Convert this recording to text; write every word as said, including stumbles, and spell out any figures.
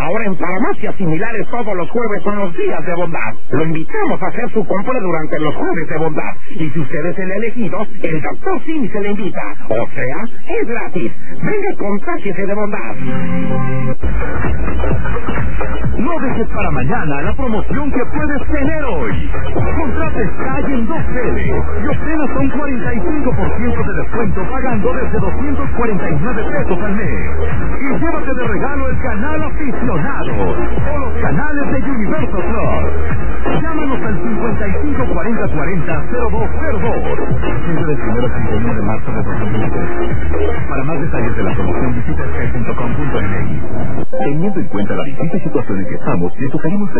Ahora en farmacias similares todos los jueves son los días de bondad. Lo invitamos a hacer su compra durante los jueves de bondad. Y si usted es el elegido, el doctor Simi se le invita. O sea, es gratis. Venga, contágiese de bondad. No dejes para mañana la promoción que puedes tener hoy. Contrate Sky en dos L y obtén hasta un cuarenta y cinco por ciento de descuento pagando desde doscientos cuarenta y nueve pesos al mes. Y llévate de regalo el canal aficionado o los canales de Universo Plus. Llámanos al cincuenta y cinco cuarenta cuarenta cero dos cero dos. Siempre del primero al treinta y uno de marzo de dos mil veinte. Para más detalles de la promoción visita sky punto com punto m x. Teniendo en cuenta la difícil situación en que estamos, le sugerimos